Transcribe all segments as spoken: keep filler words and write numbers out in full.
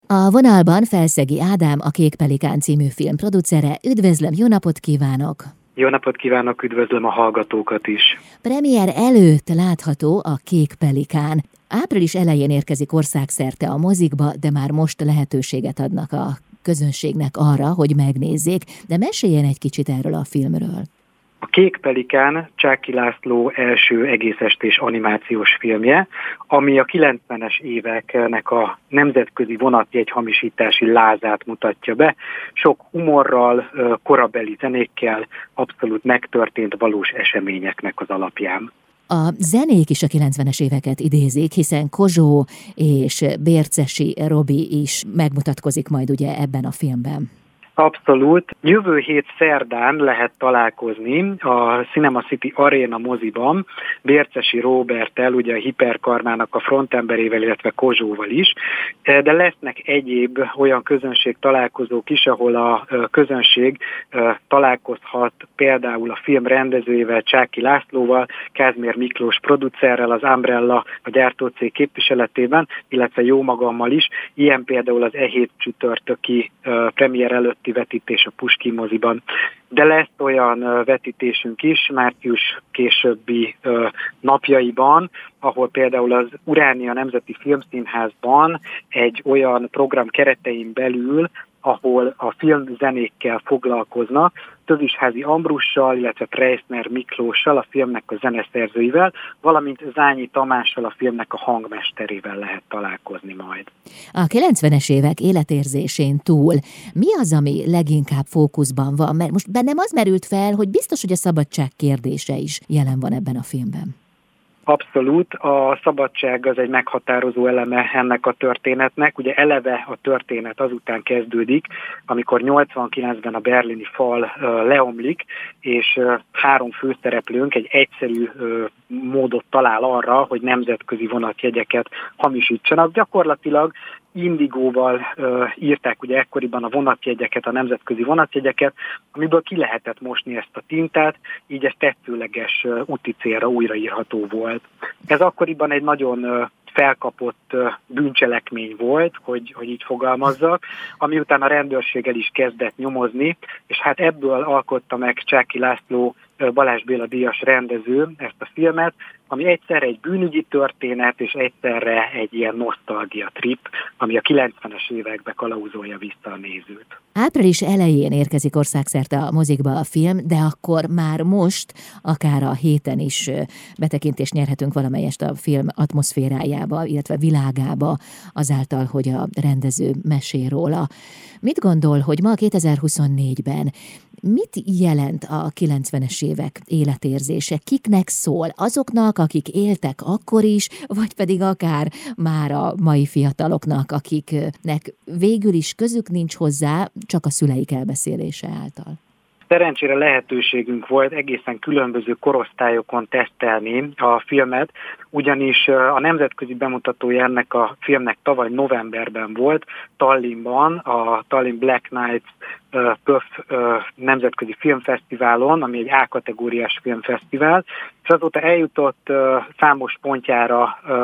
A vonalban Felszegi Ádám, a Kék Pelikán című film producere. Üdvözlöm, jó napot kívánok! Jó napot kívánok, üdvözlöm a hallgatókat is! Premier előtt látható a Kék Pelikán. Április elején érkezik országszerte a mozikba, de már most lehetőséget adnak a közönségnek arra, hogy megnézzék. De meséljen egy kicsit erről a filmről. A Kék Pelikán Csáky László első egészestés animációs filmje, ami a kilencvenes éveknek a nemzetközi vonatjegyhamisítási lázát mutatja be. Sok humorral, korabeli zenékkel, abszolút megtörtént valós eseményeknek az alapján. A zenék is a kilencvenes éveket idézik, hiszen Kozsó és Bércesi Robi is megmutatkozik majd ugye ebben a filmben. Abszolút. Jövő hét szerdán lehet találkozni a Cinema City Arena moziban Bércesi Róberttel, ugye a Hiperkarmának a frontemberével, illetve Kozsóval is, de lesznek egyéb olyan közönség találkozók is, ahol a közönség találkozhat például a film rendezőjével, Csáky Lászlóval, Kázmér Miklós producerrel, az Umbrella, a gyártócég képviseletében, illetve jó magammal is. Ilyen például az e hét csütörtöki premier előtt vetítés a Puskin moziban. De lesz olyan vetítésünk is március későbbi napjaiban, ahol például az Uránia Nemzeti Filmszínházban egy olyan program keretein belül, ahol a filmzenékkel foglalkoznak, Tövisházi Ambrussal, illetve Preissner Miklóssal, a filmnek a zeneszerzőivel, valamint Zányi Tamással, a filmnek a hangmesterével lehet találkozni majd. A kilencvenes évek életérzésén túl mi az, ami leginkább fókuszban van? Mert most bennem az merült fel, hogy biztos, hogy a szabadság kérdése is jelen van ebben a filmben. Abszolút, a szabadság az egy meghatározó eleme ennek a történetnek. Ugye eleve a történet azután kezdődik, amikor nyolcvankilencben a berlini fal leomlik, és három főszereplőnk egy egyszerű módot talál arra, hogy nemzetközi vonatjegyeket hamisítsanak. Gyakorlatilag indigóval uh, írták ugye ekkoriban a vonatjegyeket, a nemzetközi vonatjegyeket, amiből ki lehetett mosni ezt a tintát, így ez tetszőleges uh, úti célra újraírható volt. Ez akkoriban egy nagyon uh, felkapott uh, bűncselekmény volt, hogy, hogy így fogalmazzak, ami után a rendőrség el is kezdett nyomozni, és hát ebből alkotta meg Csáky László, uh, Balázs Béla díjas rendező ezt a filmet, ami egyszerre egy bűnügyi történet, és egyszerre egy ilyen nosztalgia trip, ami a kilencvenes évekbe kalauzolja vissza a nézőt. Április elején érkezik országszerte a mozikba a film, de akkor már most, akár a héten is betekintést nyerhetünk valamelyest a film atmoszférájába, illetve világába, azáltal, hogy a rendező mesél róla. Mit gondol, hogy ma kétezer-huszonnégyben mit jelent a kilencvenes évek életérzése? Kiknek szól? Azoknak, akik éltek akkor is, vagy pedig akár már a mai fiataloknak, akiknek végül is közük nincs hozzá, csak a szüleik elbeszélése által? Szerencsére lehetőségünk volt egészen különböző korosztályokon tesztelni a filmet, ugyanis a nemzetközi bemutatója ennek a filmnek tavaly novemberben volt, Tallinnban, a Tallinn Black Nights pé ö ef nemzetközi filmfesztiválon, ami egy A-kategóriás filmfesztivál, és azóta eljutott számos pontjára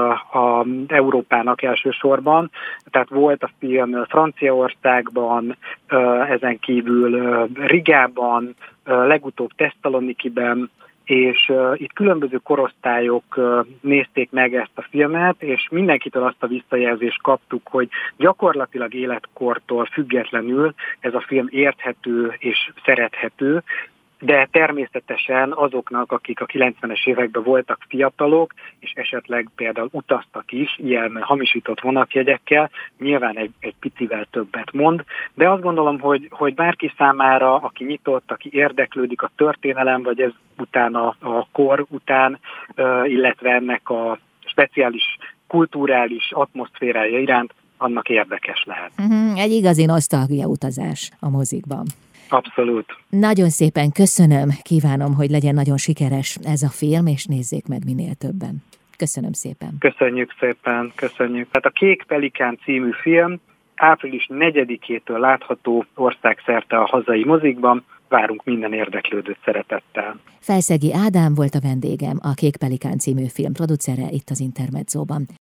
a Európának elsősorban, tehát volt a film Franciaországban, ezen kívül Rigában, legutóbb Tesszalonikiben, és uh, itt különböző korosztályok uh, nézték meg ezt a filmet, és mindenkitől azt a visszajelzést kaptuk, hogy gyakorlatilag életkortól függetlenül ez a film érthető és szerethető, de természetesen azoknak, akik a kilencvenes években voltak fiatalok, és esetleg például utaztak is ilyen hamisított vonatjegyekkel, nyilván egy, egy picivel többet mond, de azt gondolom, hogy, hogy bárki számára, aki nyitott, aki érdeklődik a történelem, vagy ez után a, a kor után, illetve ennek a speciális kulturális atmoszférája iránt, annak érdekes lehet. Uh-huh, egy igazi nosztalgia utazás a mozikban. Abszolút. Nagyon szépen köszönöm, kívánom, hogy legyen nagyon sikeres ez a film, és nézzék meg minél többen. Köszönöm szépen. Köszönjük szépen, köszönjük. Tehát a Kék Pelikán című film április negyedikétől látható országszerte a hazai mozikban. Várunk minden érdeklődőt szeretettel. Felszegi Ádám volt a vendégem, a Kék Pelikán című film producere itt az Intermedzóban.